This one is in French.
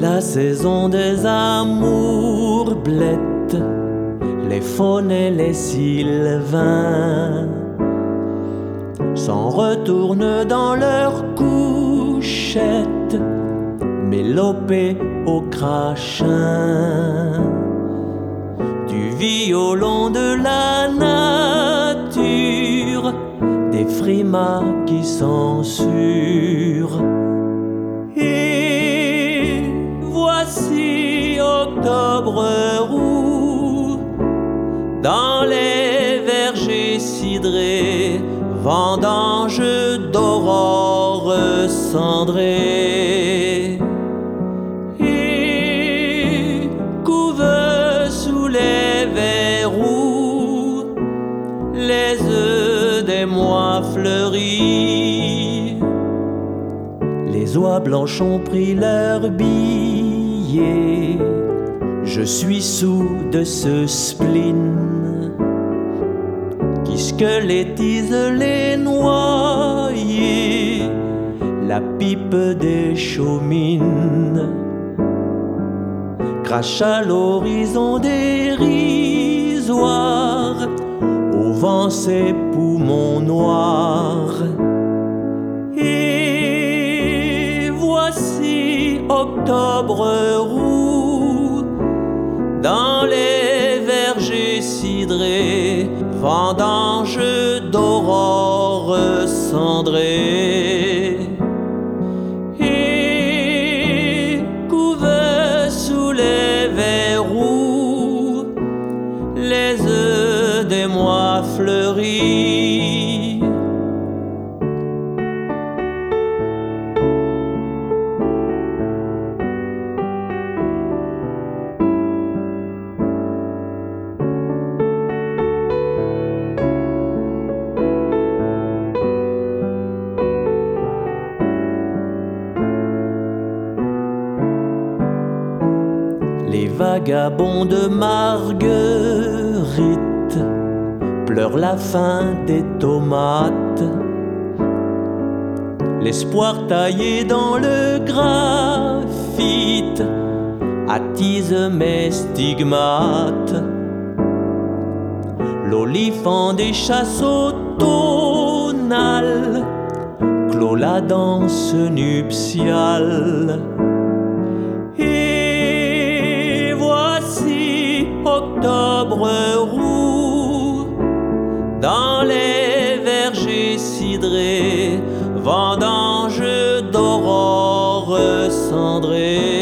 la saison des amours blettes, les faunes et les sylvains s'en retournent dans leur couchette, mélopées au crachin du violon de la nature, des frimas qui censurent. Et voici octobre roux, dans les vergers cidrés, vendange d'aurore cendrée. Et couve sous les verrous les œufs des mois fleuris. Les oies blanches ont pris leur billet. Je suis soûl de ce spleen qui squeletise les noyés, la pipe des chaumines crache à l'horizon dérisoire, au vent ses poumons noirs. Et voici octobre roux, dans les vergers cidrés, vendange d'aurore cendrée. Et couve sous les verrous les œufs des mois fleuris. Les vagabonds de Marguerite pleurent la fin des tomates. L'espoir taillé dans le graphite attise mes stigmates. L'olifant des chasses automnales clôt la danse nuptiale. Et voici octobre roux, dans les vergers cidrés, vendange d'aurore cendrée.